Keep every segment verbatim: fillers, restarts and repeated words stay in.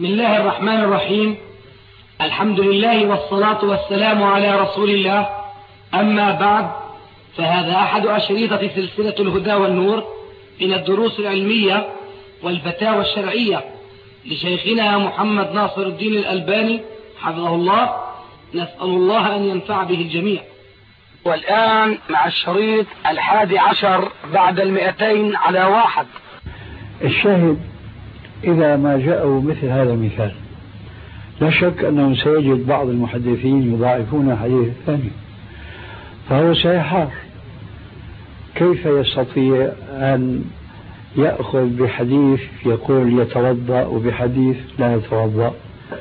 بسم الله الرحمن الرحيم. الحمد لله والصلاة والسلام على رسول الله. أما بعد، فهذا أحد أشريطة سلسلة الهدى والنور من الدروس العلمية والفتاوى الشرعية لشيخنا محمد ناصر الدين الألباني حفظه الله. نسأل الله أن ينفع به الجميع. والآن مع الشريط الحادي عشر بعد المئتين على واحد. الشاهد إذا ما جاءوا مثل هذا المثال، لا شك أنه سيجد بعض المحدثين يضاعفون حديث الثاني، فهو سيحار كيف يستطيع أن يأخذ بحديث يقول يتوضأ وبحديث لا يتوضأ.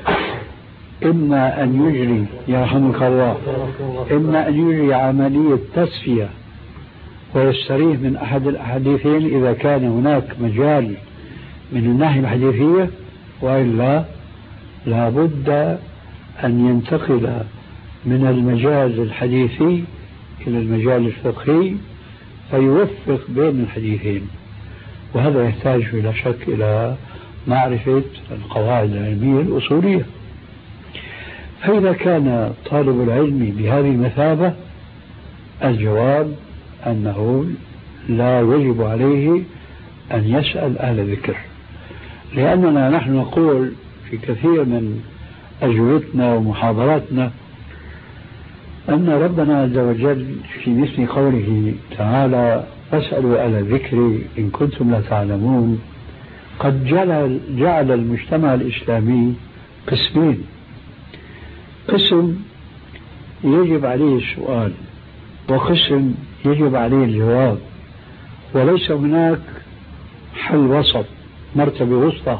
إما أن يجري يرحمك الله إما أن يجري عملية تصفية ويستريح من أحد الأحاديثين إذا كان هناك مجال من الناحية الحديثية، وإلا لا بد أن ينتقل من المجال الحديثي إلى المجال الفقهي فيوفق بين الحديثين، وهذا يحتاج بلا شك إلى معرفة القواعد العلمية الأصولية. فإذا كان طالب العلم بهذه المثابة، الجواب أنه لا يجب عليه أن يسأل أهل الذكر، لأننا نحن نقول في كثير من أجوبتنا ومحاضراتنا أن ربنا عز وجل في مثل قوله تعالى فاسألوا أهل الذكر إن كنتم لا تعلمون قد جعل, جعل المجتمع الإسلامي قسمين: قسم يجب عليه السؤال، وقسم يجب عليه الجواب، وليس هناك حل وسط، مرتبة وسطى.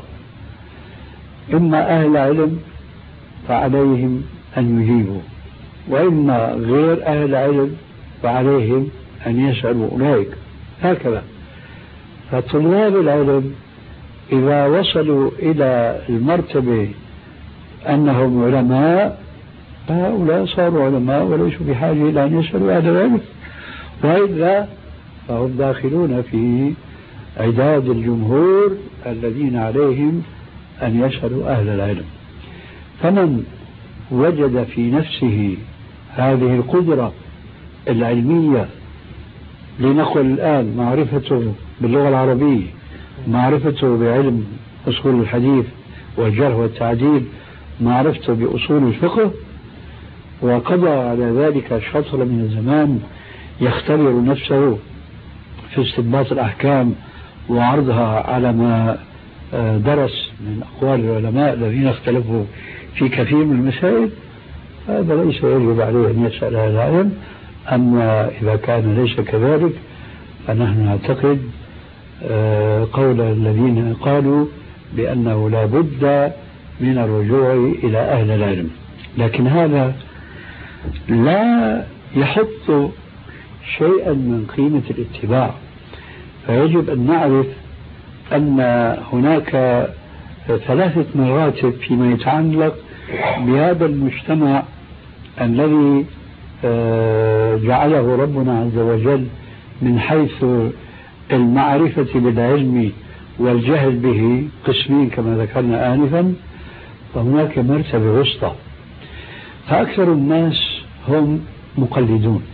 إما أهل علم فعليهم أن يجيبوا، وإما غير أهل علم فعليهم أن يسألوا أولئك، هكذا. فطلاب العلم إذا وصلوا إلى المرتبة أنهم علماء، هؤلاء صاروا علماء وليسوا بحاجة إلى أن يسألوا أهل العلم، وإلا فهم داخلون في عداد الجمهور الذين عليهم أن يسألوا أهل العلم. فمن وجد في نفسه هذه القدرة العلمية، لنقل الآن معرفته باللغة العربية، معرفته بعلم أصول الحديث والجرح والتعديل، معرفته بأصول الفقه، وقضى على ذلك شطر من الزمان يختبر نفسه في استنباط الأحكام وعرضها على ما درس من أقوال العلماء الذين اختلفوا في كثير من المسائل، هذا ليس يجب عليه أن يسأل أهل العلم. أما إذا كان ليس كذلك فنحن نعتقد قول الذين قالوا بأنه لا بد من الرجوع إلى أهل العلم، لكن هذا لا يحط شيئا من قيمة الاتباع. فيجب أن نعرف أن هناك ثلاثة مراتب فيما يتعلق بهذا المجتمع الذي جعله ربنا عز وجل من حيث المعرفة بالعلم والجهل به قسمين كما ذكرنا آنفا. فهناك مرتبة وسطى، فأكثر الناس هم مقلدون،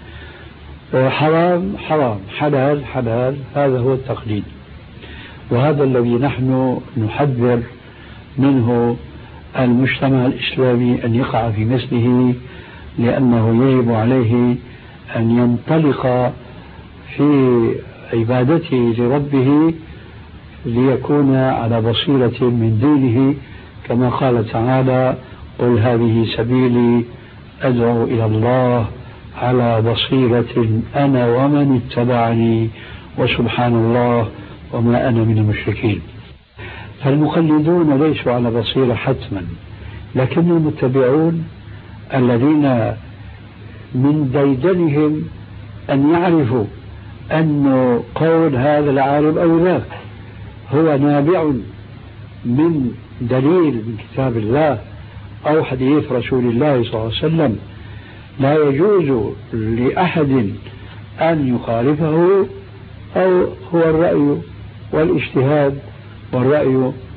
حرام حرام، حلال حلال، هذا هو التقليد، وهذا الذي نحن نحذر منه المجتمع الإسلامي أن يقع في مثله، لأنه يجب عليه أن ينطلق في عبادته لربه ليكون على بصيرة من دينه، كما قال تعالى قل هذه سبيلي أدعو إلى الله على بصيرة أنا ومن اتبعني وسبحان الله وما أنا من المشركين. فالمقلدون ليسوا على بصيرة حتما، لكن المتبعون الذين من ديدنهم أن يعرفوا أن قول هذا العالم أو ذاك هو نابع من دليل من كتاب الله أو حديث رسول الله صلى الله عليه وسلم، لا يجوز لأحد أن يخالفه، أو هو الرأي والاجتهاد والرأي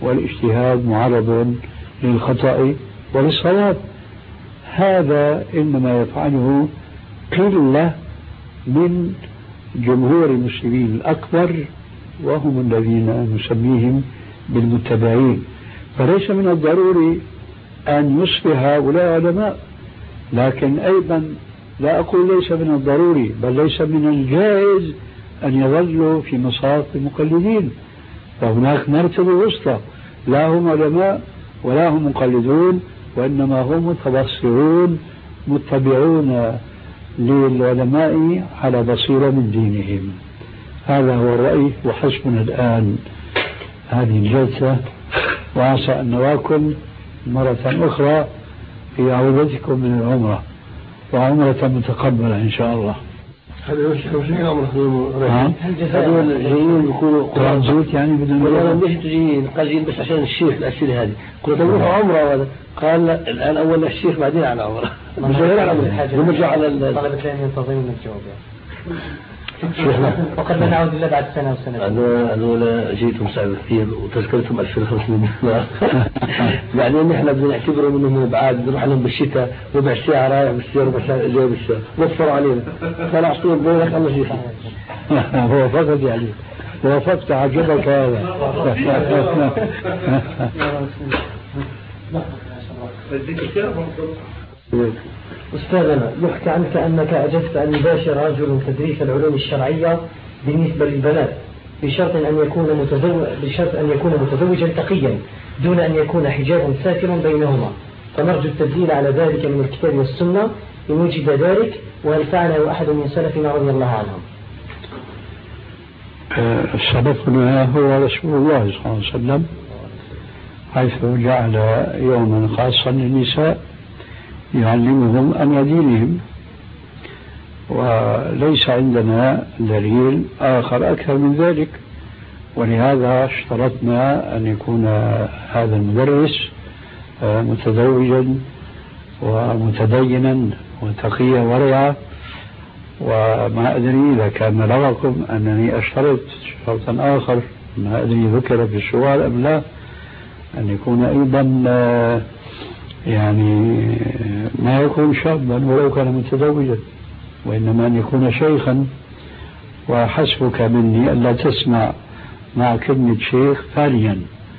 والاجتهاد معرض للخطأ وللصواب. هذا إنما يفعله قلة من جمهور المسلمين الأكبر، وهم الذين نسميهم بالمتبعين. فليس من الضروري أن يصبح هؤلاء علماء، لكن أيضا لا أقول ليس من الضروري، بل ليس من الجائز أن يظلوا في مصاف المقلدين. فهناك مرتبة وسطى، لا هم علماء ولا هم مقلدون، وإنما هم متبصرون متبعون للعلماء على بصيرة من دينهم. هذا هو الرأي، وحسبنا الآن هذه الجلسة، وعسى أن نراكم مرة أخرى في عودتكم من العمرة، وعمرة متقبلة إن شاء الله. هذا مش خمسين عمرة هذول جايين يكونوا قرآن زوت يعني بدون ولا مش جايين قاعدين بس عشان الشيخ الأسئلة هذه كنت نروح عمرة وهذا قال الآن أول الشيخ بعدين على عمرة مش غير على عمرة ونرجع على طلبة العلم ينتظرون الجواب وقد لا نعود إلا بعد سنة وسنة. أنا أنا جيتهم صعب كثير وتذكرتهم ألفين وخمسمائة بعدين نحن بدنا نعتبرهم إنهم بعاد نروح لهم بالشتاء ربع ساعة رايح بالسيارة ربع ساعة جاي بالسيارة وفروا علينا كان عصير بينك الله يجزيك. هو فقط يعني وافقت عجبك هذا. أستاذنا يحكى عنك أنك أجزت أن يباشر رجل تدريس العلوم الشرعية بالنسبة للبنات بشرط أن يكون متزوج بشرط أن يكون متزوجا تقيا دون أن يكون حجاب ساتر بينهما، فنرجو التدليل على ذلك من الكتاب والسنة إن وجد ذلك، وهل فعله أحد من سلفنا رضي الله عنهم؟ سلفنا هو رسول الله صلى الله عليه وسلم، حيث جعل يوما خاصا للنساء يعلمهم أمر دينهم، وليس عندنا دليل آخر أكثر من ذلك، ولهذا اشترطنا أن يكون هذا المدرس متزوجا ومتدينا وتقيا ورعا. وما أدري إذا كان لغكم أنني أشترط شرطا آخر، ما أدري ذكر في السؤال أم لا، أن يكون أيضا يعني ما يكون شابا ولو كان متزوجا، وإنما أن يكون شيخا. وحسبك مني ألا تسمع مع كلمة شيخ ثانيا،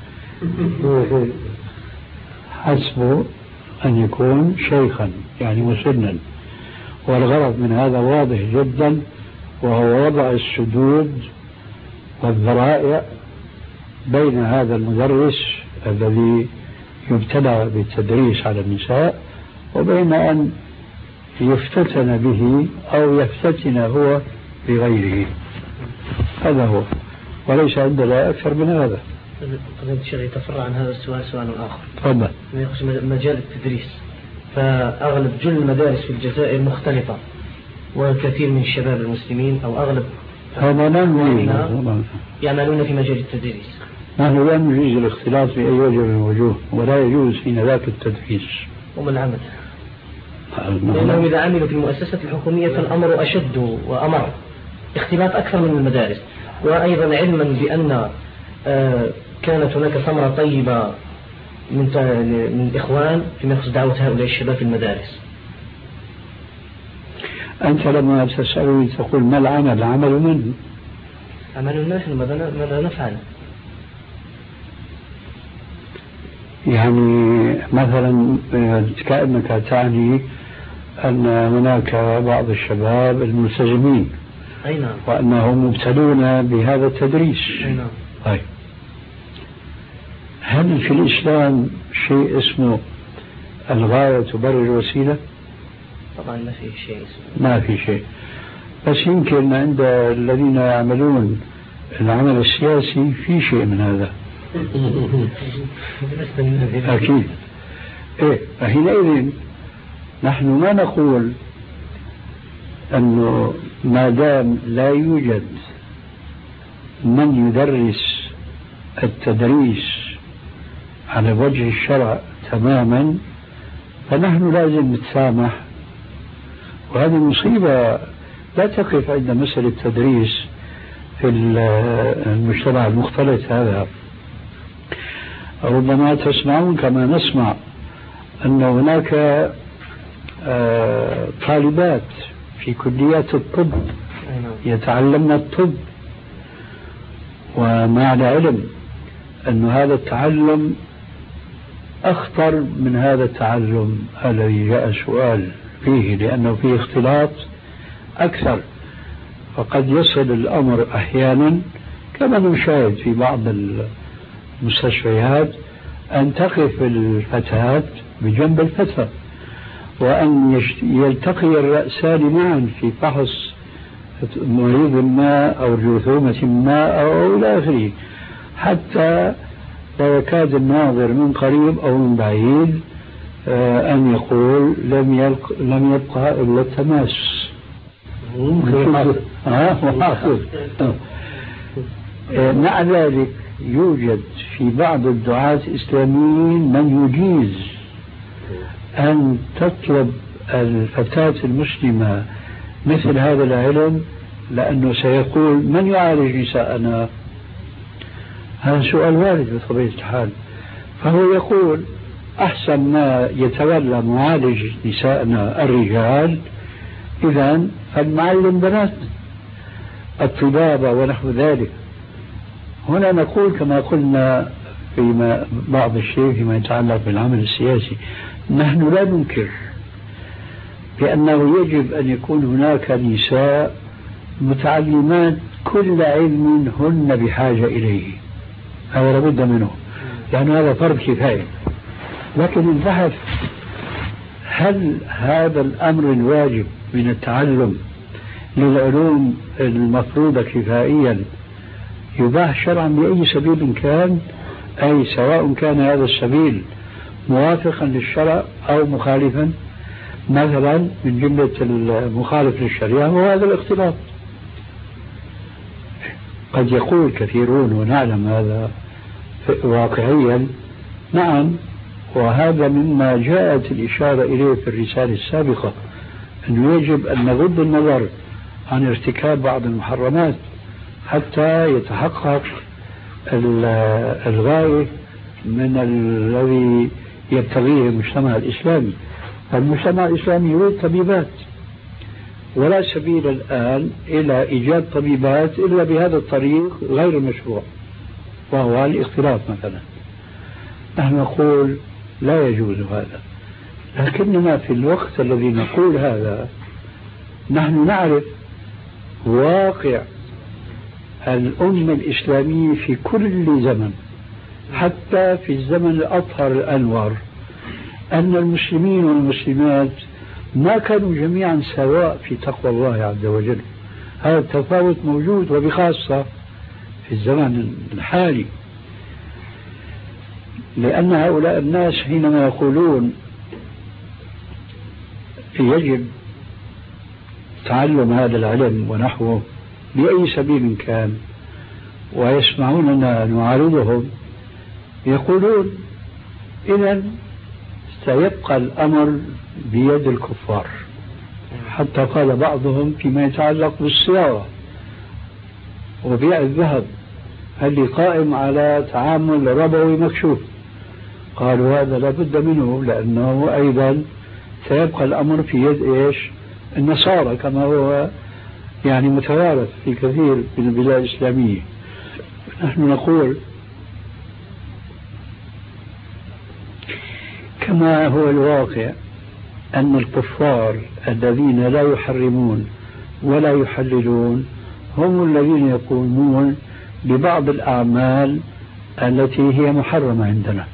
حسبه أن يكون شيخا يعني مسنا. والغرض من هذا واضح جدا، وهو وضع السدود والذرائع بين هذا المدرس الذي يبتلى بالتدريس على النساء وبين أن يفتتن به أو يفتتن هو بغيره. هذا هو، وليس عندنا أكثر من هذا. قد يتفرع عن هذا السؤال سؤال آخر. تفضل. يخص مجال التدريس، فأغلب جل المدارس في الجزائر مختلطة، والكثير من الشباب المسلمين أو أغلب هذا يعملون في مجال التدريس. نحن لا نجيز الاختلاط في أي وجه من الوجوه، ولا يجوز حين ذاك التدريس. وما العمل؟ لأنه إذا عملوا في المؤسسة الحكومية فالأمر أشد وأمر، اختلاط أكثر من المدارس. وأيضا علما بأن كانت هناك ثمرة طيبة من من الإخوان في نفس دعوة هؤلاء الشباب في المدارس. أنت لما تسألني تقول ما العمل؟ عمل من؟ عمل نحن ماذا نفعل؟ يعني مثلا كأنك تعني أن هناك بعض الشباب الملتزمين أي نعم، وأنهم مبتلون بهذا التدريس. أي نعم. طيب، هل في الإسلام شيء اسمه الغاية تبرر الوسيلة؟ طبعا ما في شيء اسمه. ما في شيء، بس يمكن عند الذين يعملون العمل السياسي في شيء من هذا. أكيد. إيه، فحينئذ نحن ما نقول أنه ما دام لا يوجد من يدرس التدريس على وجه الشرع تماما فنحن لازم نتسامح. وهذه مصيبة لا تقف عند مسألة التدريس في المجتمع المختلط هذا. ربما تسمعون كما نسمع أن هناك طالبات في كليات الطب يتعلمن الطب، ومع العلم أن هذا التعلم أخطر من هذا التعلم الذي جاء سؤال فيه، لأنه فيه اختلاط أكثر. فقد يصل الأمر أحيانا كما نشاهد في بعض المستشفيات أن تقف الفتاة بجنب الفتى، وأن يلتقي الرأسان معا في فحص مريض ما أو جرثومة ما أو إلى آخره، حتى لا يكاد الناظر من قريب أو من بعيد أن يقول لم يلق لم يبقى إلا التماس. مع ذلك يوجد في بعض الدعاة الإسلاميين من يجيز أن تطلب الفتاة المسلمة مثل هذا العلم، لأنه سيقول من يعالج نساءنا؟ هذا سؤال وارد بطبيعة الحال. فهو يقول أحسن ما يتولى معالج نساءنا الرجال، إذن فالمعلم بنات الطبابة ونحو ذلك. هنا نقول كما قلنا فيما بعض الشيء فيما يتعلق بالعمل السياسي، نحن لا ننكر بأنه يجب أن يكون هناك نساء متعلمات كل علم هن بحاجة إليه، هذا لابد منه لأن هذا فرض كفاية. لكن البحث هل هذا الأمر الواجب من التعلم للعلوم المفروضة كفائيا يباح شرعا بأي سبيل كان، أي سواء كان هذا السبيل موافقا للشرع أو مخالفا؟ مثلا من جملة المخالف للشريعة وهذا الاختلاط. قد يقول كثيرون ونعلم هذا واقعيا نعم، وهذا مما جاءت الإشارة إليه في الرسالة السابقة، أنه يجب أن نغض النظر عن ارتكاب بعض المحرمات حتى يتحقق الغاية من الذي يبتغيه المجتمع الإسلامي. المجتمع الإسلامي يريد طبيبات، ولا سبيل الآن إلى إيجاد طبيبات إلا بهذا الطريق غير المشروع، وهو الاختلاط مثلا. نحن نقول لا يجوز هذا، لكننا في الوقت الذي نقول هذا نحن نعرف واقع الأمة الإسلامية في كل زمن، حتى في الزمن الأطهر الأنور، أن المسلمين والمسلمات ما كانوا جميعا سواء في تقوى الله عز وجل. هذا التفاوت موجود، وبخاصة في الزمن الحالي، لأن هؤلاء الناس حينما يقولون يجب تعلم هذا العلم ونحوه بأي سبيل كان، ويسمعوننا نعارضهم، يقولون إذن سيبقى الأمر بيد الكفار. حتى قال بعضهم فيما يتعلق بالصياغة وبيع الذهب هل قائم على تعامل ربوي مكشوف، قالوا هذا لا بد منه، لأنه أيضا سيبقى الأمر في يد إيش؟ النصارى، كما هو يعني متوارث في كثير من البلاد الإسلامية. نحن نقول كما هو الواقع أن الكفار الذين لا يحرمون ولا يحللون هم الذين يقومون ببعض الأعمال التي هي محرمة عندنا.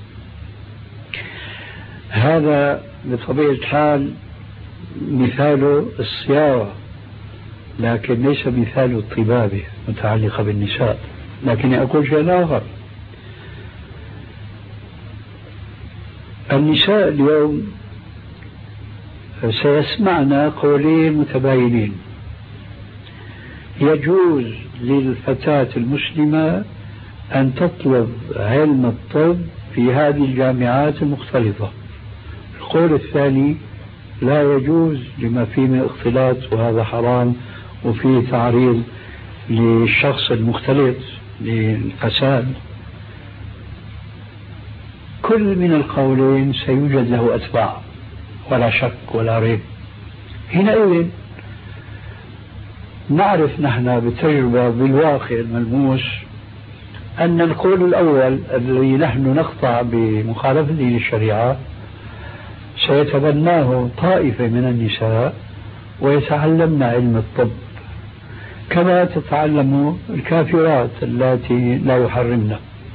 هذا بطبيعة الحال مثال الصياغة، لكن ليس مثال الطبابة متعلقة بالنساء. لكن أقول شيء آخر، النساء اليوم سيسمعنا قولين متباينين. يجوز للفتاة المسلمة أن تطلب علم الطب في هذه الجامعات المختلطة. القول الثاني لا يجوز لما فيه من اختلاط، وهذا حرام وفيه تعريض للشخص المختلط للفساد. كل من القولين سيوجد له أتباع ولا شك ولا ريب. حينئذ نعرف نحن بالتجربة بالواقع الملموس أن القول الأول الذي نحن نقطع بمخالفته للشريعة سيتبناه طائفة من النساء ويتعلمن علم الطب كما تتعلم الكافرات التي لا يحرمن.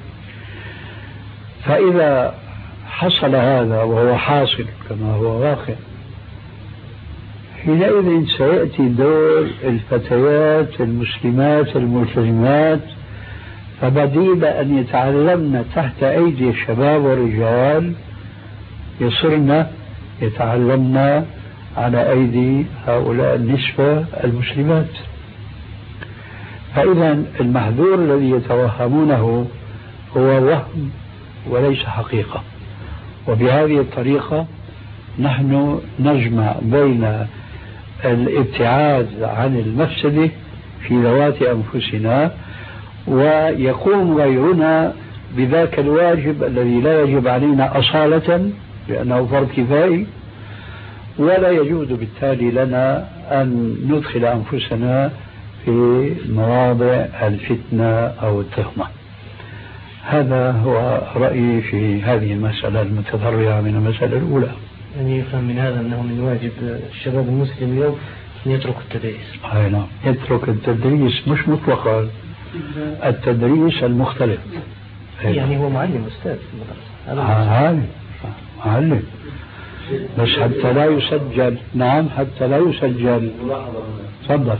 فإذا حصل هذا وهو حاصل كما هو واقع، حينئذ سيأتي دور الفتيات المسلمات الملتزمات، فبديل أن يتعلمن تحت أيدي الشباب والرجال يصرن يتعلمن على أيدي هؤلاء النسبة المسلمات. فإذا المحذور الذي يتوهمونه هو وهم وليس حقيقة. وبهذه الطريقة نحن نجمع بين الابتعاد عن المفسدة في ذوات أنفسنا، ويقوم غيرنا بذاك الواجب الذي لا يجب علينا أصالة لأنه فرض كفائي، ولا يجوز بالتالي لنا أن ندخل أنفسنا في مواضع الفتنة أو التهمة. هذا هو رأيي في هذه المسألة المتفرعة من المسألة الأولى. يعني يفهم من هذا أنه من واجب الشباب المسلم اليوم أن يترك التدريس. أي نعم، يترك التدريس مش مطلقا، التدريس المختلف. يعني هو معلم أستاذ في المدرسة. معلم معلم بس حتى لا يسجل. نعم، حتى لا يسجل. تفضل.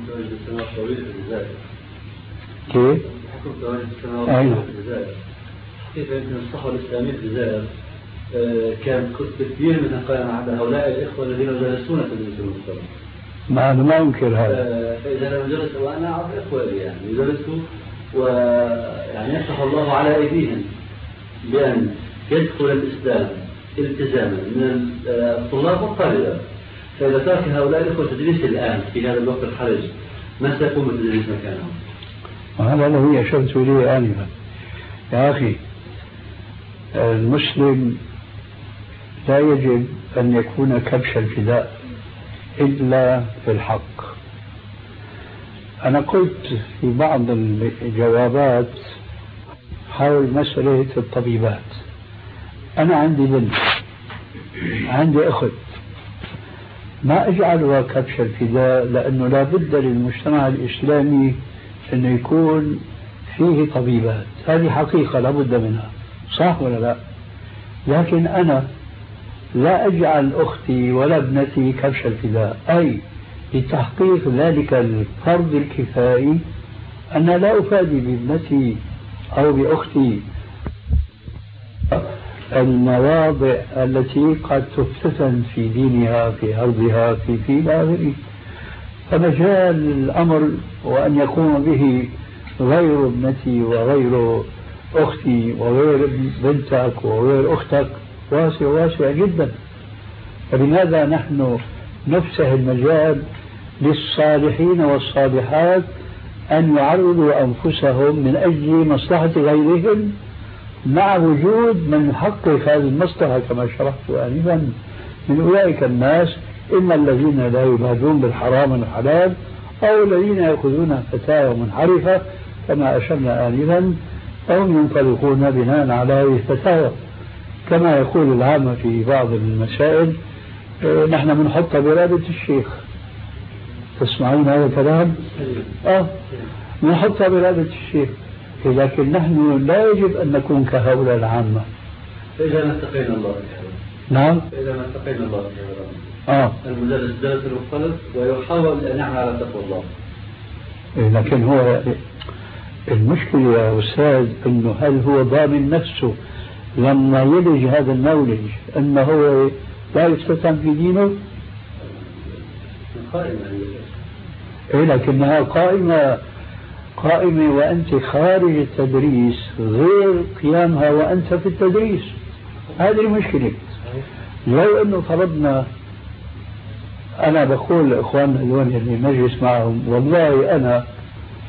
كيف؟ أيوة. كيف يمكن الصحوة الإسلامية في الجزائر كانت كثير من قائمة على هؤلاء الإخوة الذين يدرسون في المستوى. ما أنا ما أنكر هذا. فإذا لم يدرسوا، وأنا أعرف إخوة يعني يدرسوا ويعني يفتح الله على أيديهم بأن يدخل الإسلام التزاما من الطلاب والطالبات. فإذا ترك هؤلاء الإخوة تدريس الآن في هذا الوقت الحرج، ما سيكون بالتدريس مكانهم؟ وهذا الذي أشرت إليه آنفا. يا أخي، المسلم لا يجب أن يكون كبش الفداء إلا في الحق. أنا قلت في بعض الجوابات حول مسألة الطبيبات، أنا عندي بنت، عندي أخت، ما أجعلها كبش الفداء، لأنه لا بد للمجتمع الإسلامي أنه يكون فيه طبيبات، هذه حقيقة لا بد منها، صح ولا لا؟ لكن أنا لا أجعل أختي ولا ابنتي كبش الفداء، أي لتحقيق ذلك الفرض الكفائي أنا لا أفادي بابنتي أو بأختي المواضع التي قد تفتتن في دينها في أرضها في في آخره. فمجال الأمر وأن يقوم به غير ابنتي وغير أختي وغير بنتك وغير أختك واسع واسع جدا. فلماذا نحن نفسح المجال للصالحين والصالحات أن يعرضوا أنفسهم من أجل مصلحة غيرهم، مع وجود من يحقق هذه المصلحة كما شرحت آنفا من أولئك الناس، إما الذين لا يبادون بالحرام والحلال أو الذين يأخذون فتاوى منحرفة كما أشرنا آنفا، فهم ينطلقون بناء على هذه الفتاوى. كما يقول العامة في بعض المسائل نحن بنحط برادة الشيخ، تسمعون هذا الكلام؟ آه بنحط برادة الشيخ، لكن نحن لا يجب أن نكون كهؤلاء العامة. فإذا ما اتقينا الله. نعم. فإذا ما اتقينا الله. آه. المدرس درس المختلط ويحاول أن يعمل على تقوى الله. لكن هو المشكلة يا أستاذ أنه هل هو ضامن نفسه لما يلج هذا المولج أنه هو لا يفتتن في دينه؟ قائمة. إيه لكنها قائمة قائمة وأنت خارج التدريس غير قيامها وأنت في التدريس. هذه المشكلة. لو أنه فرضنا، أنا بقول لإخواننا اليوم اللي نجلس معهم، والله أنا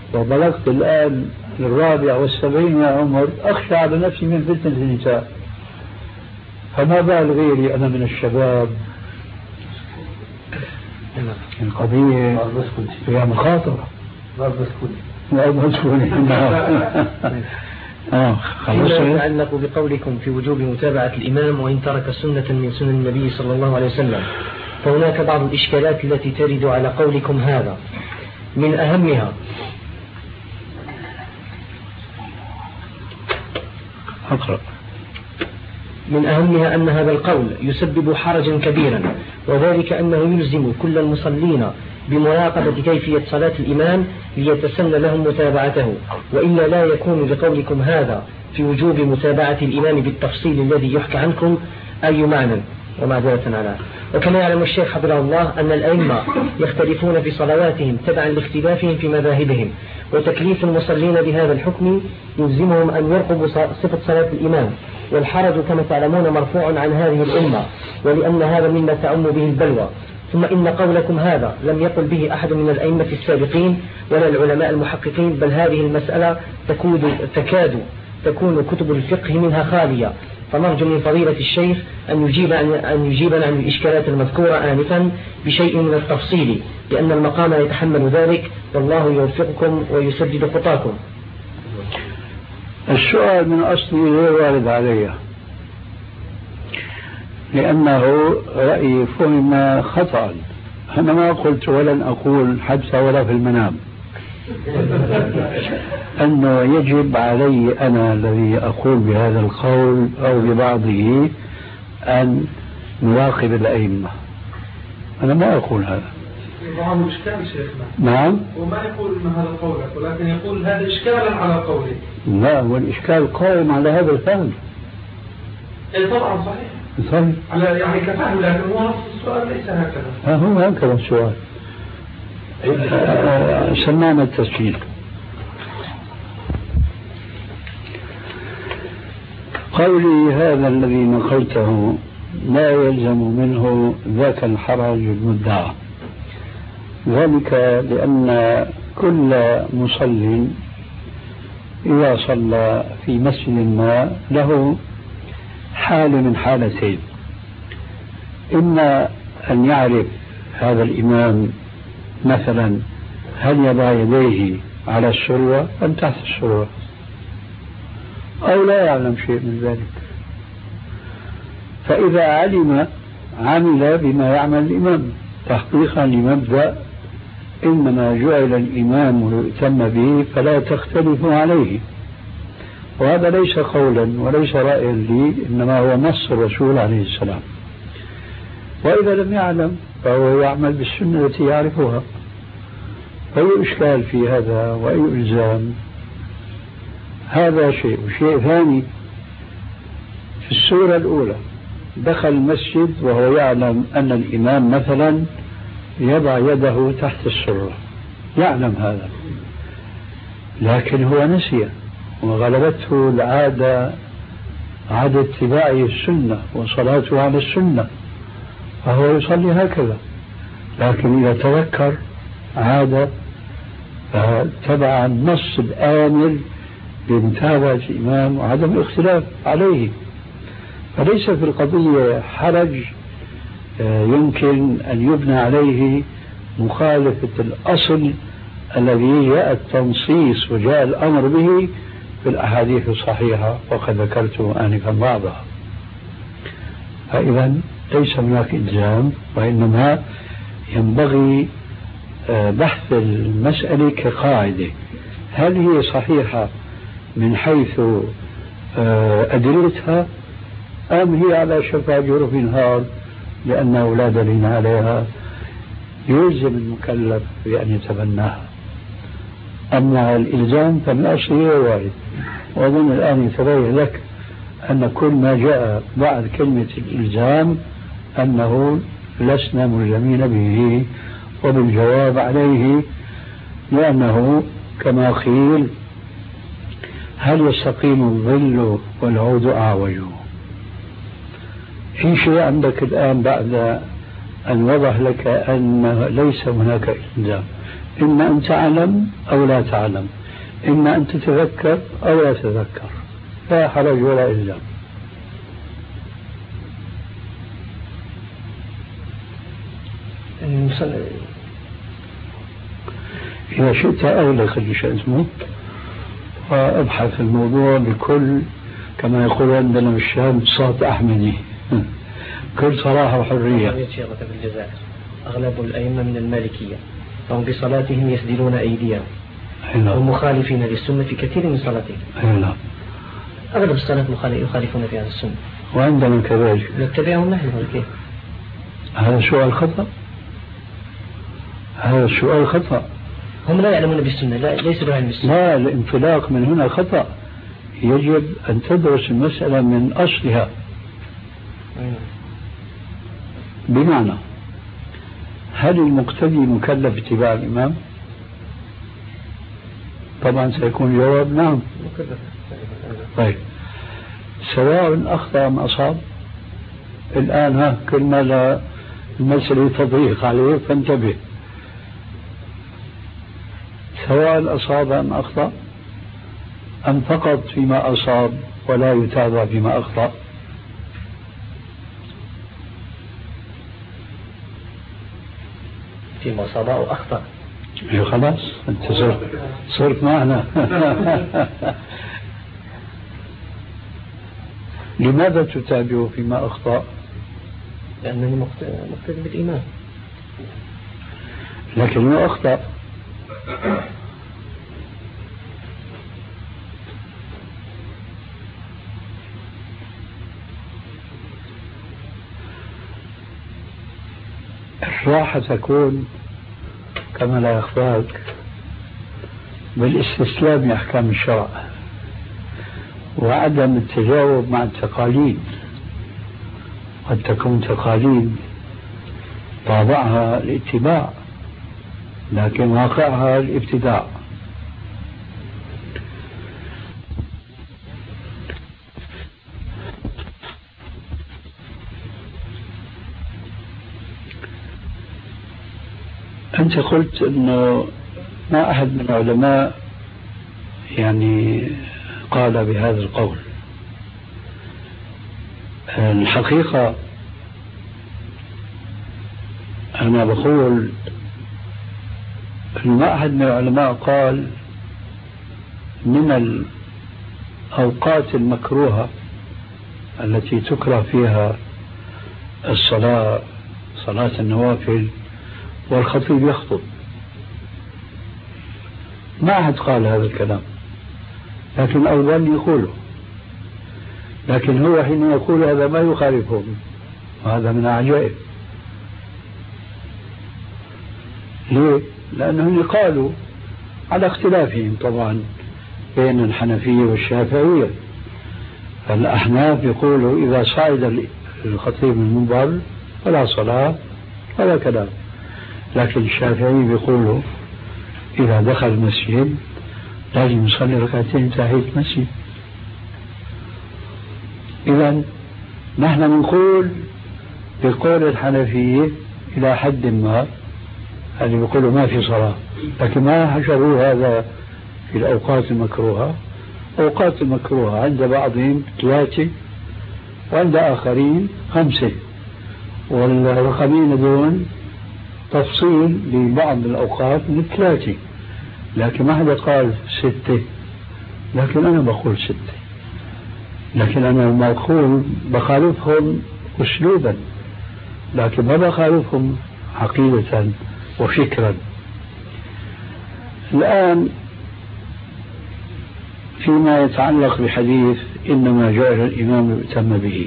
وبلغت الآن الرابع والسبعين يا عمر أخشى على نفسي من فتنة النساء. فما بال غيري أنا من الشباب؟ القضية فيها مخاطرة. لا مسكوني. آه فيما يتعلق بقولكم في وجوب متابعة الإمام وإن ترك سنة من سنن النبي صلى الله عليه وسلم، فهناك بعض الإشكالات التي ترد على قولكم هذا. من أهمها أقرأ من أهمها أن هذا القول يسبب حرجا كبيرا، وذلك أنه يلزم كل المصلين بمراقبة كيفية صلاة الإمام ليتسنى لهم متابعته، وإلا لا يكون بقولكم هذا في وجوب متابعة الإمام بالتفصيل الذي يحكى عنكم أي معنى ومعذرة على. وكما يعلم الشيخ حفظه الله أن الأئمة يختلفون في صلواتهم تبعا لاختلافهم في مذاهبهم، وتكليف المصلين بهذا الحكم يلزمهم أن يرقبوا صفة صلاة الإمام، والحرج كما تعلمون مرفوع عن هذه الأمة، ولأن هذا مما تعم به البلوى. ثم إن قولكم هذا لم يقل به أحد من الأئمة السابقين ولا العلماء المحققين، بل هذه المسألة تكاد تكاد تكون كتب الفقه منها خالية، فنرجو من فضيلة الشيخ أن يجيب عن أن يجيبنا عن الإشكالات المذكورة آنفا بشيء من التفصيل، لأن المقام يتحمل ذلك، والله يوفقكم ويسدد خطاكم. السؤال من أصله غير وارد علي، لأنه رأيي فهم خطأ. أنا ما قلت ولن أقول حتى ولا في المنام أنه يجب علي أنا الذي أقول بهذا القول أو ببعضه أن نراقب الأئمة. أنا ما أقول هذا. عنده إشكال شيخنا. نعم. وما يقول إن هذا قولك، ولكن يقول هذا إشكالا على قولك. لا، والإشكال قائم على هذا الفهم. إيه طبعا صحيح. صحيح. على يعني كفهم، لكن هو السؤال ليس هكذا. ها هو هكذا السؤال. سمعنا التسجيل. قولي هذا الذي نقلته لا يلزم منه ذاك الحرج المدعى، ذلك لأن كل مصل إذا صلى في مسجد ما له حال من حالتين: إما أن يعرف هذا الإمام مثلا هل يضع يديه على السرة أم تحت السرة، أو لا يعلم شيء من ذلك. فإذا علم عمل بما يعمل الإمام تحقيقا لمبدأ إنما جعل الإمام ليؤتم به فلا تختلفوا عليه، وهذا ليس قولا وليس رأيا لي، إنما هو نص الرسول عليه السلام. وإذا لم يعلم فهو يعمل بالسنة التي يعرفها. أي إشكال في هذا وأي إلزام؟ هذا شيء. وشيء ثاني، في السورة الأولى دخل المسجد وهو يعلم أن الإمام مثلا يضع يده تحت السرة، يعلم هذا، لكن هو نسي وغلبته العادة، عادة اتباعه السنة وصلاته على السنة، فهو يصلي هكذا. لكن إذا تذكر عادة فتبع النص الآمر بمتابعة الإمام وعدم الاختلاف عليه. فليس في القضية حرج يمكن أن يبنى عليه مخالفة الأصل الذي جاء التنصيص وجاء الأمر به في الأحاديث الصحيحة، وقد ذكرت آنفا بعضها. فإذا ليس هناك إلزام، وإنما ينبغي بحث المسألة كقاعدة: هل هي صحيحة من حيث أدلتها، أم هي على شفا جرف هار لأنه لا دليل عليها يلزم المكلف بأن يتبناها. أما الإلزام فمن أصله وارد، وأظن الآن يتبين لك أن كل ما جاء بعد كلمة الإلزام أنه لسنا ملزمين به، وبالجواب عليه لأنه كما قيل: هل يستقيم الظل والعود أعوج؟ في شيء عندك الآن بعد أن وضح لك أن ليس هناك إلزام، إما أن تعلم أو لا تعلم، إما أن تتذكر أو لا تتذكر، لا حرج ولا إلزام. إذا شئت أغلق اللي شو اسمه وأبحث الموضوع بكل كما يقول عندنا بالشام صوت أحمدي كل صراحة وحرية. في الجزائر أغلب الأئمة من المالكية فهم بصلاتهم يسدلون أيديهم ومخالفين للسنة في كثير من صلاتهم. أيوة. أغلب الصلاة يخالفون فيها السنة وعندنا كذلك نتبعهم نحن. كيف هذا سؤال خطأ؟ هذا السؤال خطأ. هم لا يعلمون بالسنة، لا ليس لهم بالسنة. لا، الانطلاق من هنا خطأ. يجب أن تدرس المسألة من أصلها. بمعنى هل المقتدي مكلف باتباع الإمام؟ طبعا سيكون الجواب نعم. طيب سواء أخطأ أم أصاب. الآن ها كل ما لا المسألة تضيق عليه فانتبه. سواء أصاب أم أخطأ أم فقط فيما أصاب ولا يتابع فيما أخطأ. فيما أصاب أو أخطأ. إيه خلاص أنت صرت صرت معنا. لماذا تتابعه فيما أخطأ؟ لأنني مقتدي بالإيمان. لكنه أخطأ. الراحة تكون كما لا يخفاك بالاستسلام لأحكام الشرع وعدم التجاوب مع التقاليد. قد تكون تقاليد طابعها الاتباع لكن واقعها الابتداع. أنت قلت أنه ما أحد من العلماء يعني قال بهذا القول. الحقيقة أنا بقول أن ما أحد من العلماء قال من الأوقات المكروهة التي تكره فيها الصلاة صلاة النوافل والخطيب يخطب. ما أحد قال هذا الكلام لكن أولا يقوله. لكن هو حين يقول هذا ما يخالفهم وهذا من عجائب. ليه؟ لأنهم قالوا على اختلافهم طبعا بين الحنفية والشافعية. الأحناف يقولوا إذا صعد الخطيب المنبر فلا صلاة ولا كلام. لكن الشافعي بيقولوا إذا دخل المسجد لازم يصلي ركعتين تحية المسجد. إذن نحن نقول بقول الحنفية إلى حد ما اللي بيقولوا ما في صلاة، لكن ما حشروا هذا في الأوقات المكروهة. أوقات المكروهة عند بعضهم ثلاثة وعند آخرين خمسة، والرقمين دون تفصيل لبعض الأوقات من ثلاثة، لكن ما حدا قال ستة. لكن أنا بقول ستة، لكن أنا ما أقول بخالفهم أسلوبا، لكن ما بخالفهم عقيدة وفكرا. الآن فيما يتعلق بحديث إنما جعل الإمام يؤتم به،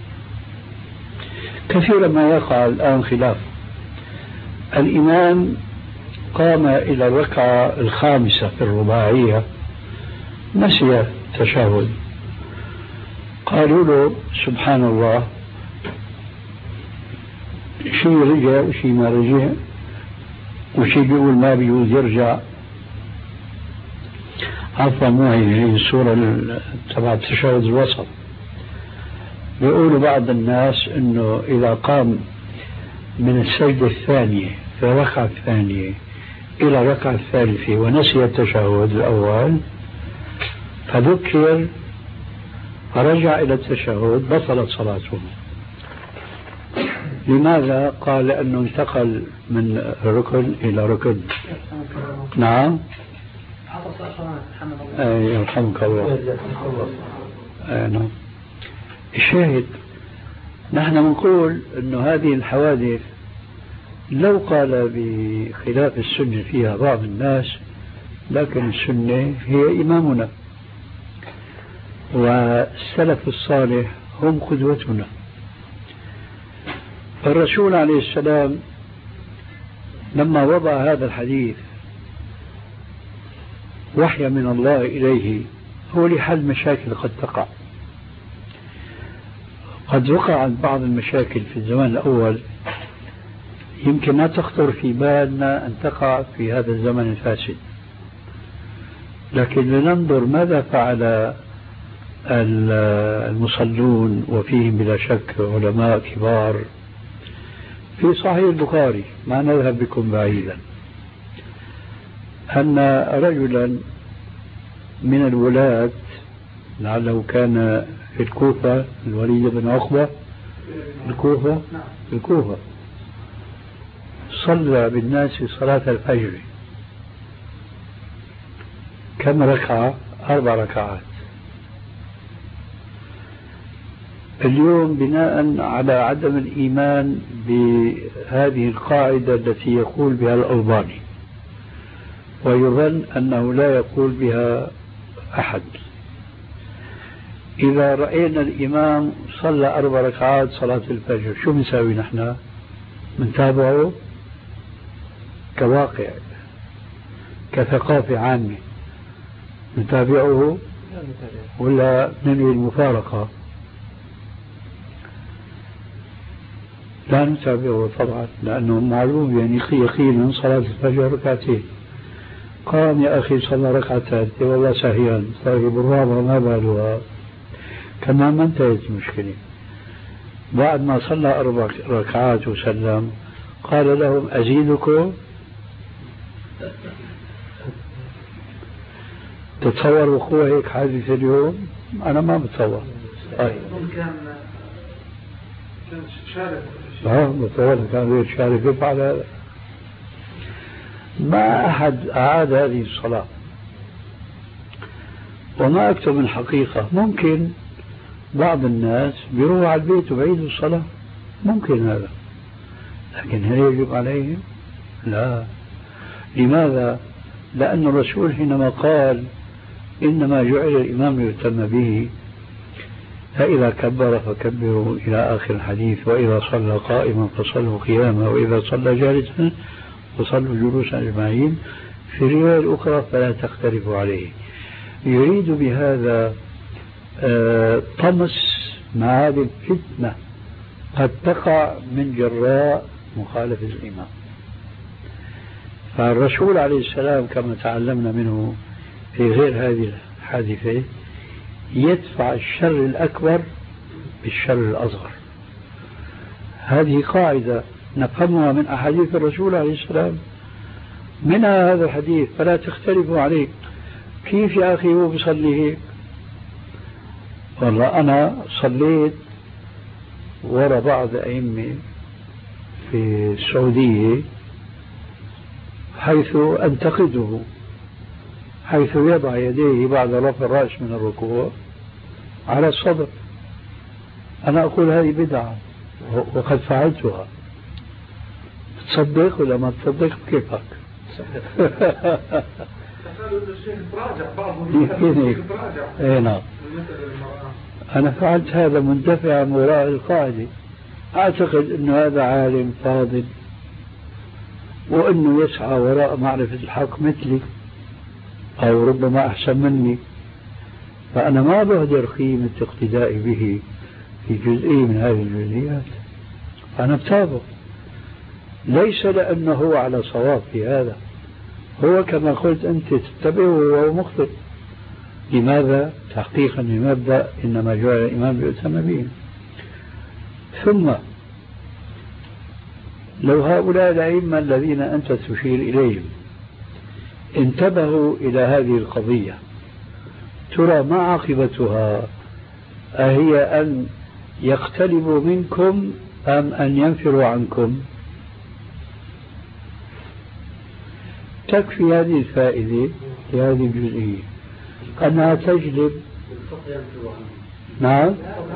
كثيرا ما يقع الآن خلاف. الإمام قام إلى الركعة الخامسة في الرباعية نسي تشهد، قالوا له سبحان الله، شيء رجع وشيء ما رجع، وشيء بيقول ما بيقول يرجع. عفوا مو هي السورة تبع التشهد الوسط. بيقولوا بعض الناس انه اذا قام من السجدة الثانية في الركعة الثانية الى الركعة الثالثة ونسي التشهد الاول فذكر فرجع الى التشهد بطلت صلاته. لماذا؟ قال لأنه انتقل من ركن إلى ركن. نعم. أي يرحمك الله. أي نعم. الشاهد نحن نقول أن هذه الحوادث لو قال بخلاف السنة فيها بعض الناس، لكن السنة هي إمامنا والسلف الصالح هم قدوتنا. الرسول عليه السلام لما وضع هذا الحديث وحي من الله إليه هو لحل مشاكل قد تقع. قد وقعت بعض المشاكل في الزمان الأول يمكن ما تخطر في بالنا أن تقع في هذا الزمن الفاسد، لكن لننظر ماذا فعل المصلون وفيهم بلا شك علماء كبار. في صحيح البخاري ما نذهب بكم بعيدا أن رجلا من الولاة لعله كان في الكوفة، الوليد بن عقبة الكوفة الكوفة صلى بالناس صلاة الفجر. كم ركعة؟ أربع ركعات. اليوم بناء على عدم الإيمان بهذه القاعدة التي يقول بها الألباني ويظن أنه لا يقول بها أحد، إذا رأينا الإمام صلى أربع ركعات صلاة الفجر شو بنساوي نحن؟ بنتابعه كواقع كثقافة عامة، نتابعه ولا ننوي المفارقة؟ لا نتابعه طبعا، لأنه معلوم يعني يقينا صلاة الفجر ركعتين. قام يا أخي صلى ركعتين والله سهيان، طيب الرابعة ما بالها؟ كمان ما انتهت المشكلة. بعد ما صلى أربع ركعات وسلم قال لهم أزيدكم؟ تتصور وقوع هيك حادث اليوم؟ أنا ما بتصور. طيب. كان كان شارك اه بتصور كان غير شارك يفعل هذا. ما أحد أعاد هذه الصلاة، وما أكتب من حقيقة. ممكن بعض الناس بيروح على البيت وبعيدوا الصلاة، ممكن هذا، لكن هل يجب عليهم؟ لا. لماذا؟ لأن الرسول حينما قال إنما جعل الإمام يهتم به، فإذا كبر فكبروا إلى آخر الحديث، وإذا صلى قائما فصلوا قياما، وإذا صلى جالسا فصلوا جلوسا أجمعين. في الرواية الأخرى فلا تختلفوا عليه. يريد بهذا آه طمس مع هذه الفتنة قد تقع من جراء مخالفة الإمام. فالرسول عليه السلام كما تعلمنا منه في غير هذه الحادثة يدفع الشر الأكبر بالشر الأصغر. هذه قاعدة نفهمها من أحاديث الرسول عليه السلام، منها هذا الحديث فلا تختلفوا عليه. كيف يا أخي هو بيصلي هيك؟ والله أنا صليت وراء بعض أئمة في السعودية حيث أنتقده، حيث يضع يديه بعد رفع الرأس من الركوع على الصدر. أنا أقول هذه بدعة وقد فعلتها. تصدق ولا ما تصدق كيفك؟ نعم. أنا فعلت هذا مندفعا وراء القاعدة. أعتقد أن هذا عالم فاضل وأنه يسعى وراء معرفة الحق مثلي أو ربما أحسن مني، فأنا ما بهدر قيمة اقتدائي به في جزئية من هذه الجزئيات. أنا بتابع ليس لأنه هو على صواب في هذا، هو كما قلت أنت تتبعه وهو مخطئ. لماذا؟ تحقيقا لمبدأ إنما جعل الإمام ليؤتم به. ثم لو هؤلاء الأئمة الذين أنت تشير إليهم انتبهوا إلى هذه القضية، ترى ما عاقبتها؟ أهي أن يقتربوا منكم أم أن ينفروا عنكم؟ تكفي هذه الفائدة في هذه الجزئية أنها تجلب. نعم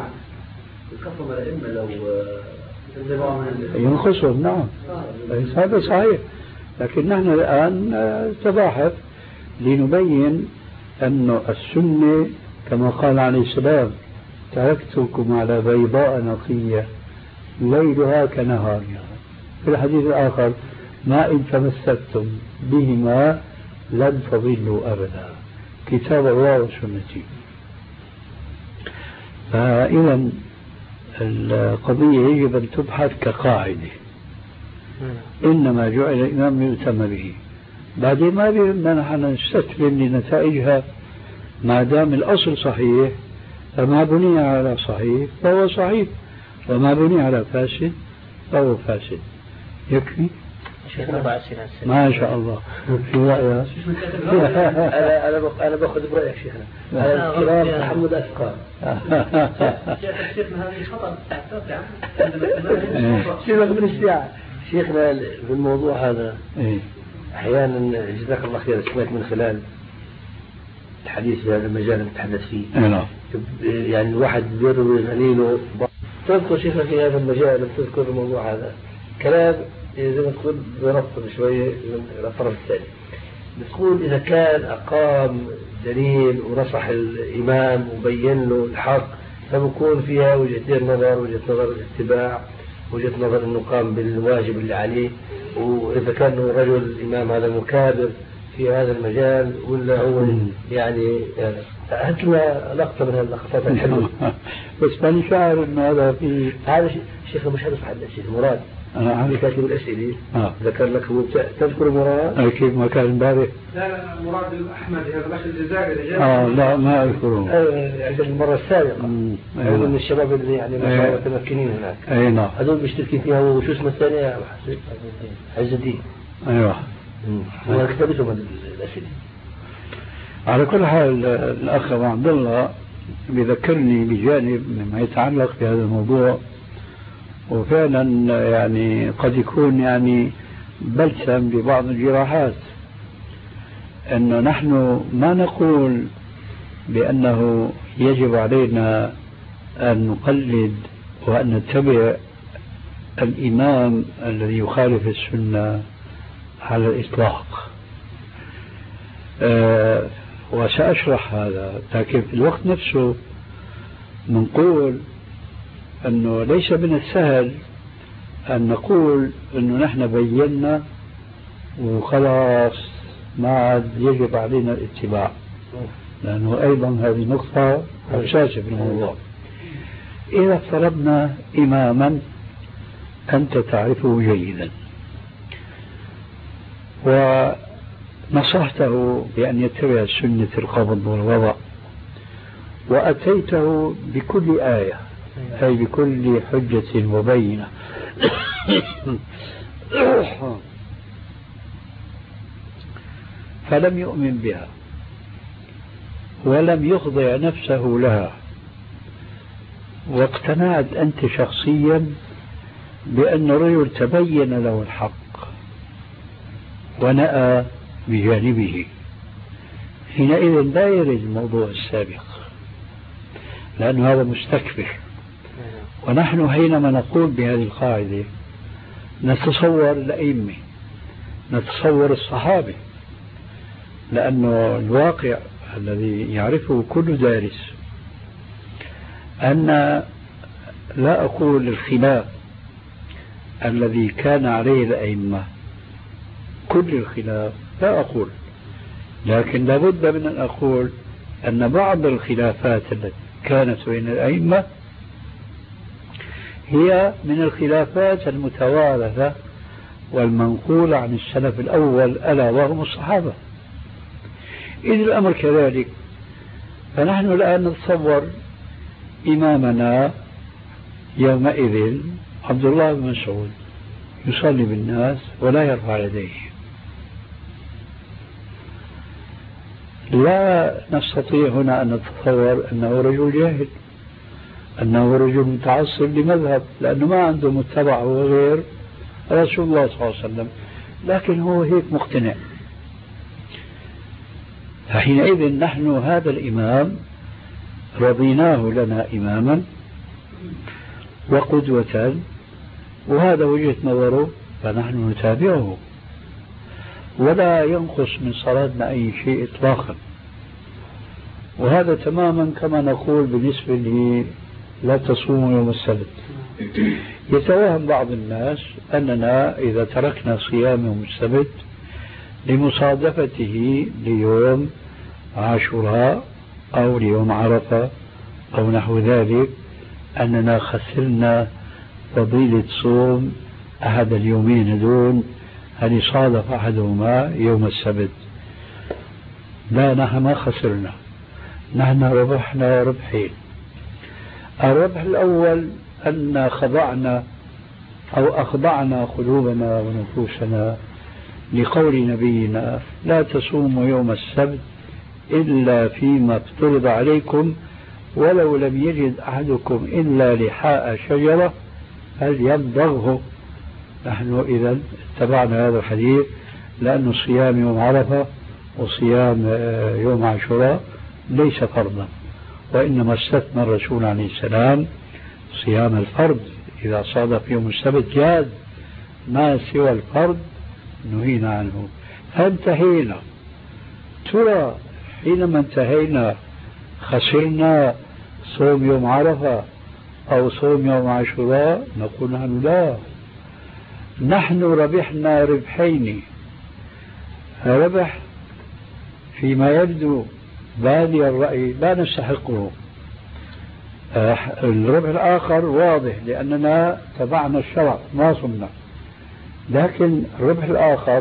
ينقصهم. نعم هذا صحيح، لكن نحن الآن نتباحث لنبين أن السنة كما قال عليه السلام تركتكم على بيضاء نقية ليلها كنهارها. في الحديث الآخر ما إن تمسكتم بهما لن تضلوا أبدا، كتاب الله وسنتي. فإذا القضية يجب أن تبحث كقاعدة، إنما جعل الإمام ليؤتم به. بعدين ما بيهمنا نحن نستسلم لنتائجها ما دام الأصل صحيح، فما بني على صحيح فهو صحيح، وما بني على فاسد فهو فاسد. يكفي ما شاء الله. في رأيك؟ أنا أنا أنا باخذ برأيك شيخنا. أنا الكلام محمد أثقال. شيخنا هذه خطأ. شيخنا من الساعة. شيخنا في الموضوع هذا أحيانا جزاك الله خير سمعت من خلال الحديث في هذا المجال اللي نتحدث فيه. يعني الواحد بيروي غليله. تذكر شيخنا في هذا المجال تذكر الموضوع هذا كلام زي ما تقول بربط شوية من الطرف الثاني. بتقول إذا كان أقام دليل ونصح الإمام وبين له الحق فبكون فيها وجهتين نظر، وجهة نظر الاتباع، وجهة نظر أنه قام بالواجب اللي عليه. وإذا كان رجل الإمام هذا مكابر في هذا المجال ولا هو يعني هات لنا لقطة من اللقطات الحلوة. بس ماني شاعر إنه هذا في هذا شيخ مش هذا حد شيخ مراد. أنا عندي كاتب الأسئلة آه. ذكر لك هو تذكر مراد؟ كيف ما كان امبارح؟ لا لا مراد الأحمد هذا الأخ الجزائري. آه لا ما أذكره. عند المرة السابقة. هو من الشباب اللي يعني ما شاء الله متمكنين هناك. أي نعم. هذول بيشتركين فيها وشو اسمه الثاني يا حسين؟ عز الدين. أيوه. هو كتبتهم الأسئلة. على كل حال الأخ أبو عبد الله بيذكرني بجانب مما يتعلق بهذا الموضوع، وفعلا يعني قد يكون يعني بلسم ببعض الجراحات، أنه نحن ما نقول بأنه يجب علينا أن نقلد وأن نتبع الإمام الذي يخالف السنة على الإطلاق. أه وسأشرح هذا، لكن في الوقت نفسه نقول أنه ليس من السهل أن نقول أنه نحن بينا وخلاص ما عاد يجب علينا الاتباع، لأنه أيضا هذه نقطة حساسة في الموضوع. إذا افترضنا إماما أنت تعرفه جيدا ونصحته بأن يتبع سنة القبض والوضع وأتيته بكل آية أي بكل حجة مبينة فلم يؤمن بها ولم يخضع نفسه لها، واقتنعت أنت شخصيا بأن الرجل تبين له الحق ونأى بجانبه، حينئذ لا يرد الموضوع السابق، لأن هذا مستكبر. ونحن حينما نقول بهذه القاعدة نتصور الأئمة، نتصور الصحابة، لأنه الواقع الذي يعرفه كل دارس أن لا أقول الخلاف الذي كان عليه الأئمة كل الخلاف، لا أقول، لكن لابد من أن أقول أن بعض الخلافات التي كانت بين الأئمة هي من الخلافات المتوارثة والمنقولة عن السلف الأول ألا وهم الصحابة. إذ الأمر كذلك فنحن الآن نتصور إمامنا يومئذ عبد الله بن مسعود يصلي بالناس ولا يرفع يديه، لا نستطيع هنا أن نتصور أنه رجل جاهل أنه رجل متعصب لمذهب لأنه ما عنده متبع وغير رسول الله صلى الله عليه وسلم، لكن هو هيك مقتنع. فحينئذ نحن هذا الإمام رضيناه لنا إماما وقدوة، وهذا وجهة نظره، فنحن نتابعه ولا ينقص من صلاتنا أي شيء إطلاقا. وهذا تماما كما نقول بالنسبة لي لا تصوموا يوم السبت. يتوهم بعض الناس أننا إذا تركنا صيام يوم السبت لمصادفته ليوم عاشوراء أو ليوم عرفة أو نحو ذلك أننا خسرنا فضيلة صوم أحد اليومين دون هل يصادف أحدهما يوم السبت. لا، نحن ما خسرنا، نحن ربحنا ربحين. الربح الأول أن خضعنا أو أخضعنا قلوبنا ونفوسنا لقول نبينا لا تصوموا يوم السبت إلا فيما افترض عليكم ولو لم يجد أحدكم إلا لحاء شجرة فليمضغه. نحن إذا اتبعنا هذا الحديث، لأن صيام يوم عرفة وصيام يوم عاشوراء ليس فرضا، وإنما استثنى الرسول عليه السلام صيام الفرض إذا صادف يوم السبت جاد، ما سوى الفرض نهينا عنه. فانتهينا. ترى حينما انتهينا خسرنا صوم يوم عرفة أو صوم يوم عاشوراء؟ نقول نحن لا، نحن ربحنا ربحين. ربح فيما يبدو بادي الرأي لا نستحقه، الربح الآخر واضح لأننا تبعنا الشرع ما صمنا، لكن الربح الآخر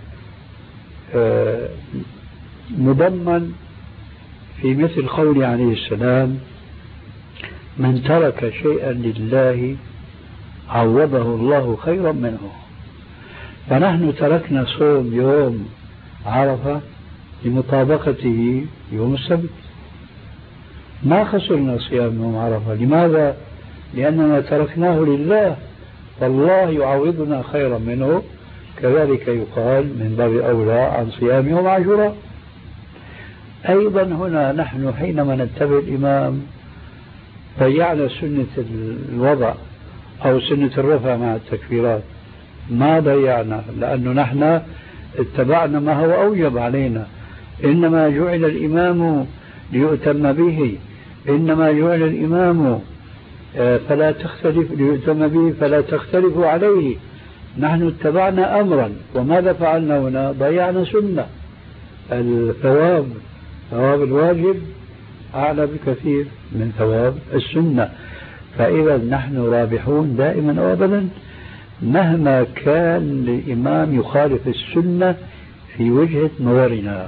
مضمن في مثل قوله عليه السلام من ترك شيئا لله عوضه الله خيرا منه. فنحن تركنا صوم يوم عرفة لمطابقته يوم السبت، ما خسرنا صيام يوم عرفة. لماذا؟ لأننا تركناه لله فالله يعوضنا خيرا منه. كذلك يقال من باب أولى عن صيام يوم عاشوراء. أيضا هنا نحن حينما نتبع الإمام ضيعنا سنة الوضع أو سنة الرفع مع التكفيرات، ما ضيعنا، لأنه نحن اتبعنا ما هو أوجب علينا. إنما جعل الإمام ليؤتم به، إنما جعل الإمام فلا تختلف ليؤتم به فلا تختلفوا عليه. نحن اتبعنا أمرا، وماذا فعلنا هنا؟ ضيعنا سنة. الثواب ثواب الواجب أعلى بكثير من ثواب السنة. فإذا نحن رابحون دائما وأبدا مهما كان الإمام يخالف السنة في وجهة نظرنا.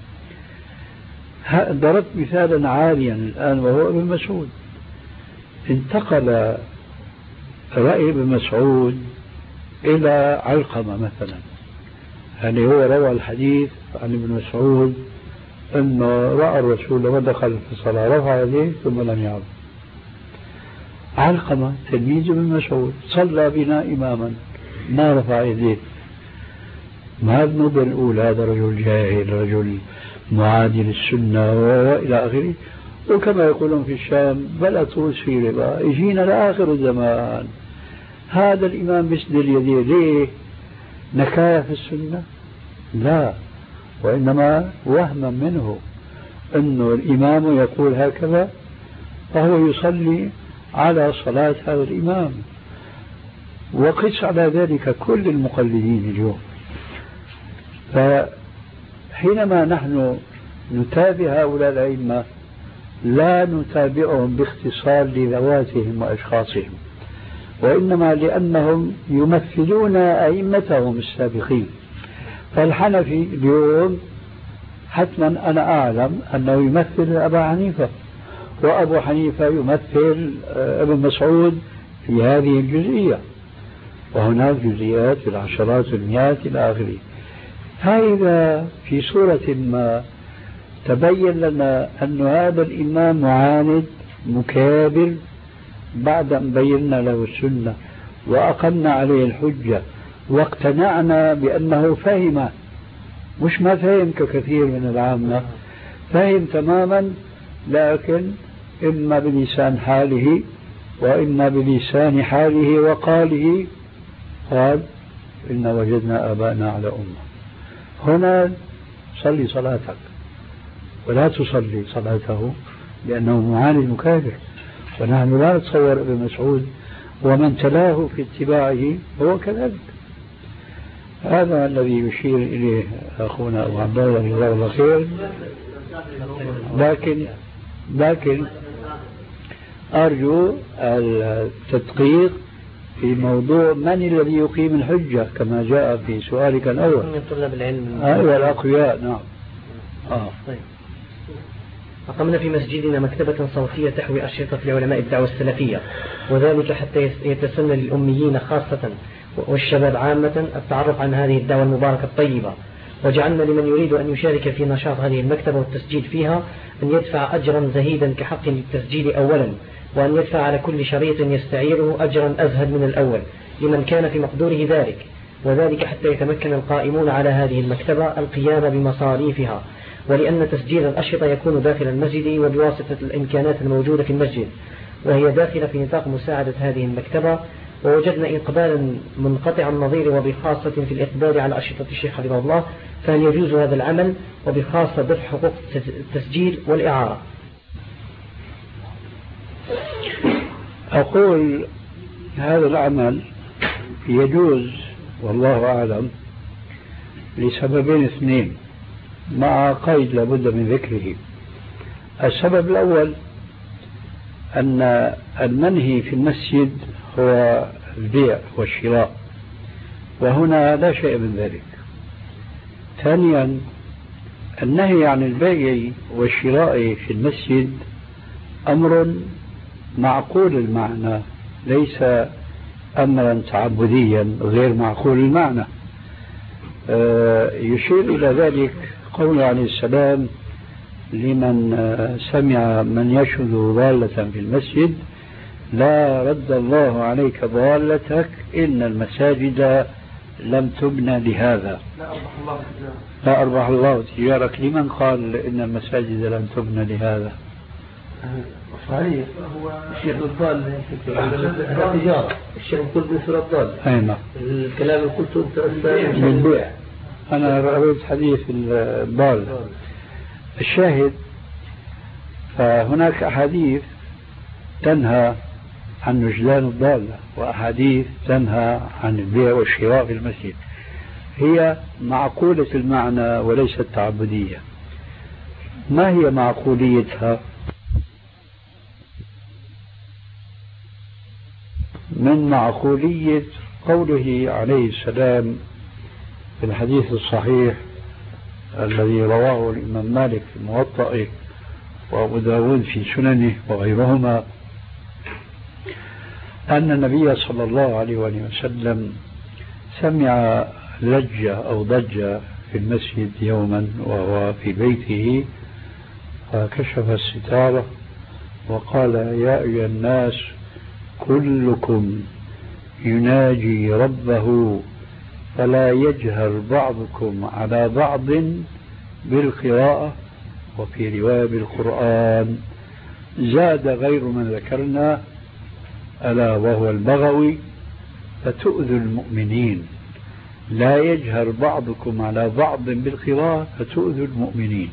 ضربت مثالا عاليا الآن وهو ابن مسعود. انتقل رأي ابن مسعود إلى علقمة مثلا، يعني هو روى الحديث عن ابن مسعود أنه رأى الرسول لما دخل في الصلاة رفع يديه ثم لم يعد. علقمة تلميذ ابن مسعود صلى بنا إماما ما رفع يديه. ما بنقدر نقول هذا رجل جاهل، رجل معادي للسنة وإلى آخره. وكما يقولون في الشام بل أطرس في ربا، يجينا لآخر الزمان هذا الإمام بيسدل يديه. ليه؟ نكاية في السنة؟ لا، وإنما وهما منه أنه الإمام يقول هكذا فهو يصلي على صلاة هذا الإمام. وقس على ذلك كل المقلدين اليوم. فحينما نحن نتابع هؤلاء الأئمة لا نتابعهم باختصار لذواتهم وأشخاصهم، وإنما لأنهم يمثلون أئمتهم السابقين. فالحنفي اليوم حتما أنا أعلم أنه يمثل أبا حنيفة، وأبو حنيفة يمثل ابن مسعود في هذه الجزئية، وهناك جزئيات في العشرات والمئات إلى آخره. فإذا في صورة ما تبين لنا أن هذا الإمام معاند مكابر بعد أن بينا له السنة وأقمنا عليه الحجة واقتنعنا بأنه فهم، مش ما فهم ككثير من العامة، فهم تماما، لكن إما بلسان حاله وإما بلسان حاله وقاله قال إن وجدنا آباءنا على أمة. هنا صلي صلاتك ولا تصلي صلاته لأنه معاند مكابر، ونحن لا نتصور ابن مسعود ومن تلاه في اتباعه هو كذلك. هذا الذي يشير إليه أخونا أبو عبد الله جزاه الله خير. لكن لكن أرجو التدقيق في موضوع من الذي يقيم الحجة كما جاء في سؤالك الأول. من طلاب العلم. أيوة الأقوياء. نعم. آه. طيب. أقمنا في مسجدنا مكتبة صوتية تحوي أشرطة لعلماء الدعوة السلفية، وذلك حتى يتسنى للأميين خاصة والشباب عامة التعرف عن هذه الدعوة المباركة الطيبة. وجعلنا لمن يريد أن يشارك في نشاط هذه المكتبة والتسجيل فيها أن يدفع أجرا زهيدا كحق للتسجيل أولا، وأن يدفع على كل شريط يستعيره أجرا أزهد من الأول لمن كان في مقدوره ذلك، وذلك حتى يتمكن القائمون على هذه المكتبة القيام بمصاريفها، ولأن تسجيل الأشرطة يكون داخل المسجد وبواسطة الإمكانات الموجودة في المسجد، وهي داخلة في نطاق مساعدة هذه المكتبة. ووجدنا إقبالا منقطع النظير وبخاصة في الإقبال على أشرطة الشيخ حفظه الله، فهل يجوز هذا العمل وبخاصة دفع حقوق التسجيل والإعارة؟ أقول هذا العمل يجوز والله أعلم لسببين اثنين مع قيد لابد من ذكره. السبب الأول أن المنهي في المسجد هو البيع والشراء، وهنا لا شيء من ذلك. ثانيا النهي عن البيع والشراء في المسجد أمر معقول المعنى، ليس أمرا تعبديا غير معقول المعنى. يشير إلى ذلك قول عليه السلام لمن سمع من يشهد ضالة في المسجد: لا رد الله عليك ضالتك إن المساجد لم تبنى لهذا. لا أربح الله تجارك. لمن قال إن المساجد لم تبنى لهذا؟ صحيح. الشيخ الضال التجارة، الشيخ يقول بنسبة الضال. أين الكلام اللي قلته أنت بالبيع؟ أنا رأيت حديث الضال. الشاهد فهناك أحاديث تنهى عن وجدان الضالة وأحاديث تنهى عن البيع والشراء في المسجد، هي معقولة المعنى وليست تعبدية. ما هي معقوليتها؟ من معقولية قوله عليه السلام في الحديث الصحيح الذي رواه الإمام مالك في موطئه وأبو داود في سننه وغيرهما، أن النبي صلى الله عليه وسلم سمع لجة أو ضجة في المسجد يوما وهو في بيته، فكشف الستارة وقال: يا أيها الناس كلكم يناجي ربه فلا يجهر بعضكم على بعض بالقراءة، وفي رواية بالقرآن. زاد غير من ذكرنا ألا وهو البغوي: فتؤذوا المؤمنين. لا يجهر بعضكم على بعض بالقراءة فتؤذوا المؤمنين.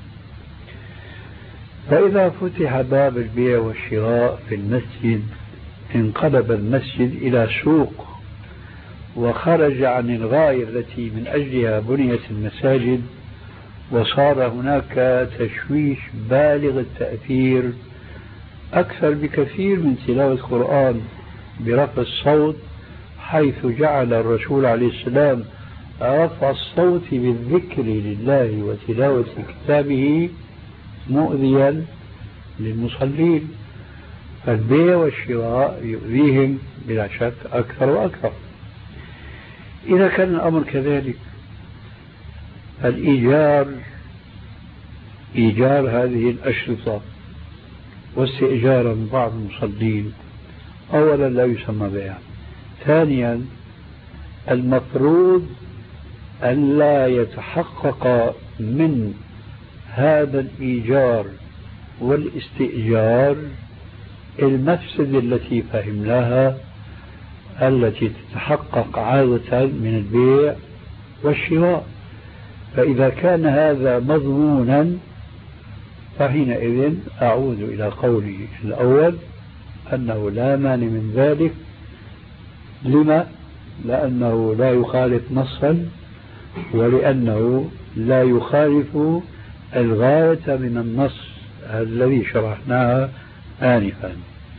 فإذا فتح باب البيع والشراء في المسجد انقلب المسجد إلى سوق، وخرج عن الغاية التي من أجلها بنيت المساجد، وصار هناك تشويش بالغ التأثير أكثر بكثير من تلاوة القرآن برفع الصوت، حيث جعل الرسول عليه السلام رفع الصوت بالذكر لله وتلاوة كتابه مؤذيا للمصلين، فالبيع والشراء يؤذيهم بلا شك أكثر وأكثر. إذا كان الأمر كذلك الإيجار، إيجار هذه الأشرطة واستئجار من بعض المصلين أولا لا يسمى بيع. ثانيا المفروض أن لا يتحقق من هذا الإيجار والاستئجار المفسدة التي فهمناها التي تتحقق عادة من البيع والشراء. فإذا كان هذا مضمونا فحينئذ أعود إلى قولي الأول أنه لا مانع من ذلك. لما؟ لأنه لا يخالف نصا، ولأنه لا يخالف الغاية من النص الذي شرحناها آنفا.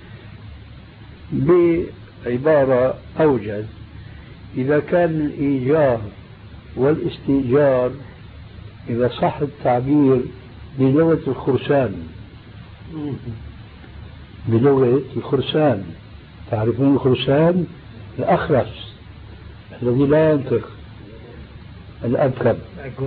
بعبارة أوجز، إذا كان الإيجار والاستئجار إذا صح التعبير بلغة الخرسان بلغة الخرسان تعرفون الخرسان الأخرس الذي لا ينطق الأبكم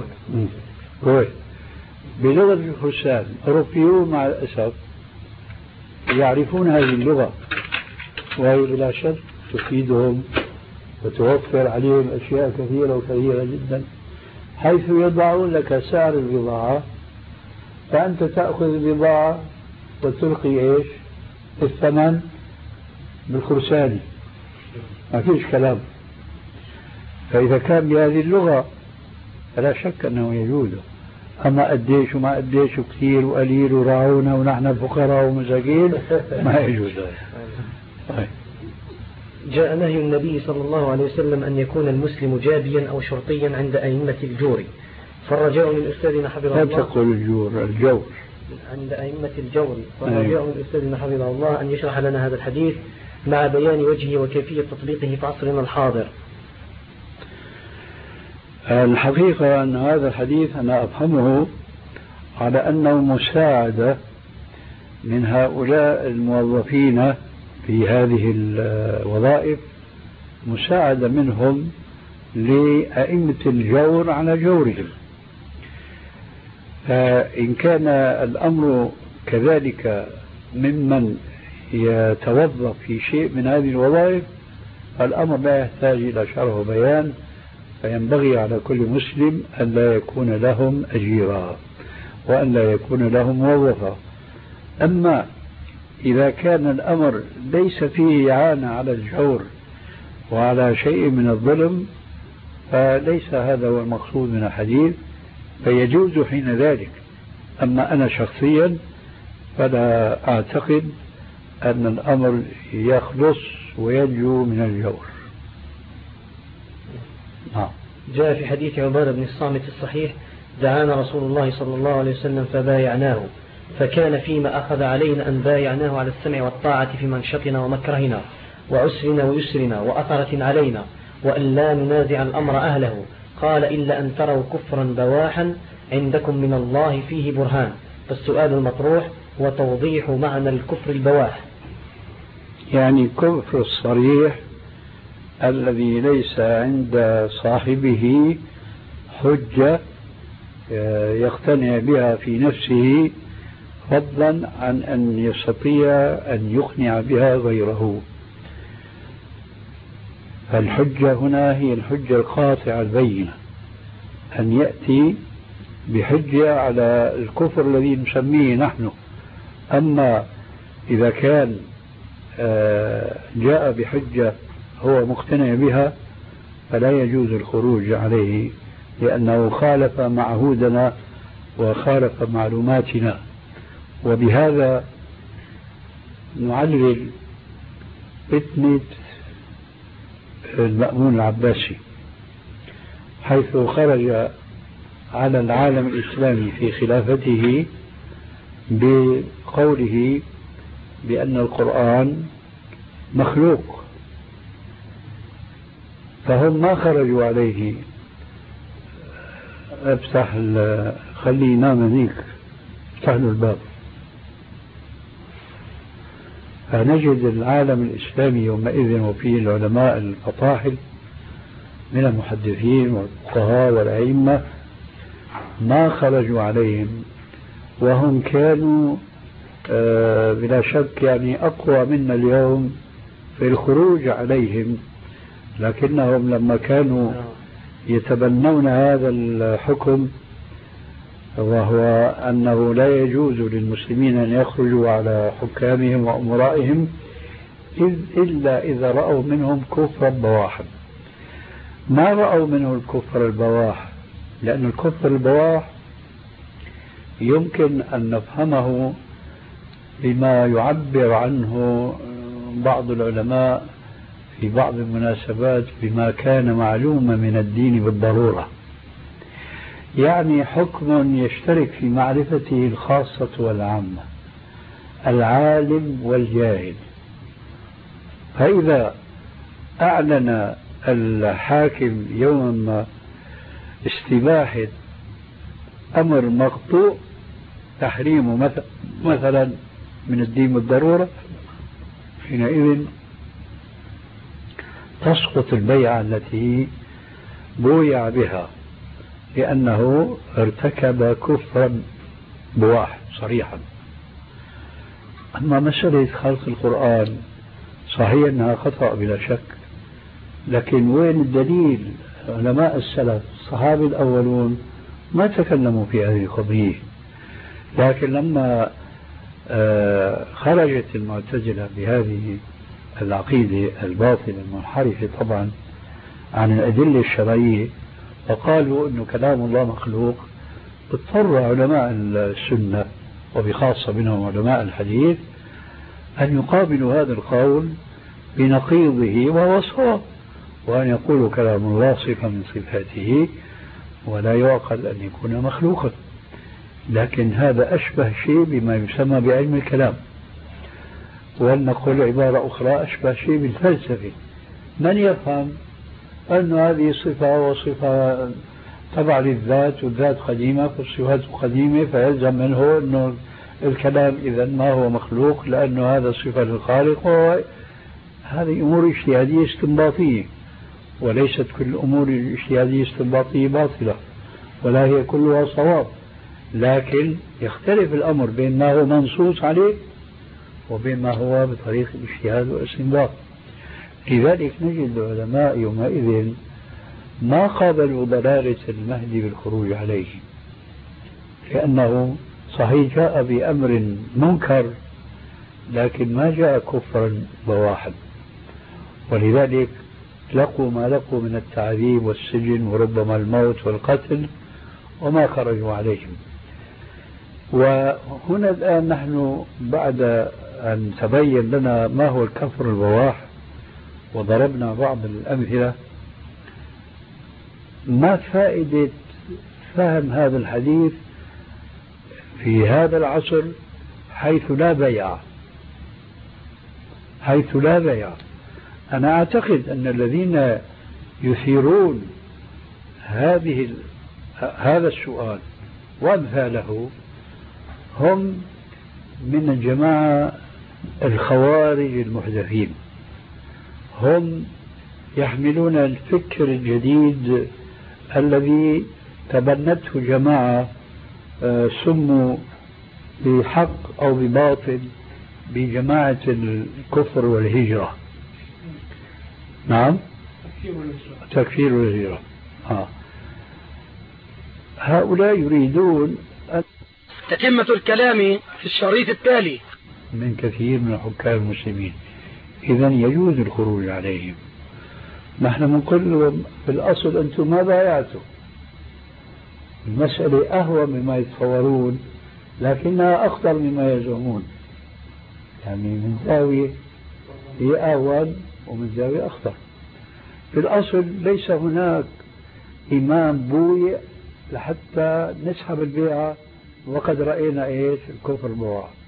بلغة الخرسان أوروبيون مع الأسف يعرفون هذه اللغة، وهي بلا شك تفيدهم وتوفر عليهم أشياء كثيرة وكثيرة جدا، حيث يضعون لك سعر البضاعة فأنت تأخذ البضاعة وتلقي إيش الثمن بالخرساني، ما فيش كلام. فإذا كان بهذه اللغة فلا شك أنه يجوز. أما قديش وما قديش وكثير وقليل وراعونا ونحن فقراء ومساكين ما يجوز. طيب. جاء نهي النبي صلى الله عليه وسلم أن يكون المسلم جابيا أو شرطيا عند أئمة الجور، فالرجاء من أستاذنا حفظه الله. لا تقول الجور، الجور عند أئمة الجور، فالرجاء من أستاذنا حفظه الله أن يشرح لنا هذا الحديث مع بيان وجهه وكيفية تطبيقه في عصرنا الحاضر. الحقيقة أن هذا الحديث أنا أفهمه على أنه مساعدة من هؤلاء الموظفين في هذه الوظائف، مساعدة منهم لأئمة الجور على جورهم. فإن كان الأمر كذلك ممن يتوظف في شيء من هذه الوظائف الأمر لا يحتاج إلى شرح وبيان، فينبغي على كل مسلم أن لا يكون لهم أجيرا وأن لا يكون لهم موظفا. أما إذا كان الأمر ليس فيه إعانة على الجور وعلى شيء من الظلم فليس هذا هو المقصود من الحديث، فيجوز حين ذلك. أما أنا شخصيا فلا أعتقد أن الأمر يخلص وينجو من الجور. آه. جاء في حديث عبادة بن الصامت الصحيح: دعانا رسول الله صلى الله عليه وسلم فبايعناه، فكان فيما أخذ علينا أن بايعناه على السمع والطاعة في منشطنا ومكرهنا وعسرنا ويسرنا وأثرة علينا، وأن لا ننازع الأمر أهله. قال: إلا أن تروا كفرا بواحا عندكم من الله فيه برهان. فالسؤال المطروح هو توضيح معنى الكفر البواح. يعني كفر الصريح الذي ليس عند صاحبه حجة يقتنع بها في نفسه، فضلا عن أن يستطيع أن يقنع بها غيره. فالحجة هنا هي الحجة القاطعة البينة، أن يأتي بحجة على الكفر الذي نسميه نحن. أما إذا كان جاء بحجة هو مقتنع بها فلا يجوز الخروج عليه، لأنه خالف معهودنا وخالف معلوماتنا. وبهذا نعلل فتنة المأمون العباسي، حيث خرج على العالم الإسلامي في خلافته بقوله بأن القرآن مخلوق، فهم ما خرجوا عليه افتح خليه ينام هنيك افتح له الباب. فنجد العالم الإسلامي يومئذ وفيه العلماء الفطاحل من المحدثين والفقهاء والأئمة ما خرجوا عليهم، وهم كانوا بلا شك يعني أقوى منا اليوم في الخروج عليهم، لكنهم لما كانوا يتبنون هذا الحكم وهو أنه لا يجوز للمسلمين أن يخرجوا على حكامهم وأمرائهم إلا إذا رأوا منهم كفر بواحا. ما رأوا منه الكفر البواح، لأن الكفر البواح يمكن أن نفهمه بما يعبر عنه بعض العلماء في بعض المناسبات بما كان معلوما من الدين بالضرورة، يعني حكم يشترك في معرفته الخاصة والعامة، العالم والجاهل. فإذا أعلن الحاكم يوما ما استباحة أمر مقطوع تحريمه مثلا من الدين بالضرورة، حينئذ تسقط البيعة التي بويع بها، لأنه ارتكب كفرا بواح صريحا. أما مسألة خلق القرآن صحيح أنها خطأ بلا شك، لكن وين الدليل؟ علماء السلف الصحابة الأولون ما تكلموا في هذه القضية، لكن لما خرجت المعتزلة بهذه العقيدة الباطلة المنحرفة طبعا عن الأدلة الشرعية وقالوا أنه كلام الله مخلوق، اضطر علماء السنة وبخاصة منهم علماء الحديث أن يقابلوا هذا القول بنقيضه وهو صواب، وأن يقولوا كلام الله صفة من صفاته ولا يعقل أن يكون مخلوقا. لكن هذا أشبه شيء بما يسمى بعلم الكلام، ولنقول عبارة أخرى أشبه شيء بالفلسفة. من يفهم أن هذه صفة وصفة تبع للذات والذات قديمة والصفات قديمة، فيلزم منه أنه الكلام إذا ما هو مخلوق لأنه هذا صفة للخالق. هذه أمور اجتهادية استنباطية، وليست كل الأمور الاجتهادية الاستنباطية باطلة، ولا هي كلها صواب، لكن يختلف الأمر بين ما هو منصوص عليه وبين ما هو بطريق الاجتهاد والاستنباط. لذلك نجد العلماء يومئذ ما قابلوا ضلالة المهدي بالخروج عليه، لأنه صحيح جاء بأمر منكر لكن ما جاء كفرا بواحا، ولذلك لقوا ما لقوا من التعذيب والسجن وربما الموت والقتل وما خرجوا عليهم. وهنا الآن نحن بعد أن تبين لنا ما هو الكفر البواح وضربنا بعض الأمثلة، ما فائدة فهم هذا الحديث في هذا العصر حيث لا بيع حيث لا بيع أنا أعتقد أن الذين يثيرون هذه هذا السؤال وأمثاله هم من الجماعة الخوارج المحدثين، هم يحملون الفكر الجديد الذي تبنته جماعة سموا بحق أو بباطل بجماعة الكفر والهجرة. نعم، تكفير والهجرة. آه. هؤلاء يريدون أن تتمة الكلام في الشريط التالي من كثير من حكام المسلمين، إذن يجوز الخروج عليهم. نحن بنقول لهم بالأصل أنتم ما بايعتوا، المسألة أهوى مما يتصورون لكنها أخطر مما يزعمون، يعني من زاوية هي أهون ومن زاوية أخطر. في الأصل ليس هناك إمام بويع لحتى نسحب البيعة، وقد رأينا إيش الكفر بواح.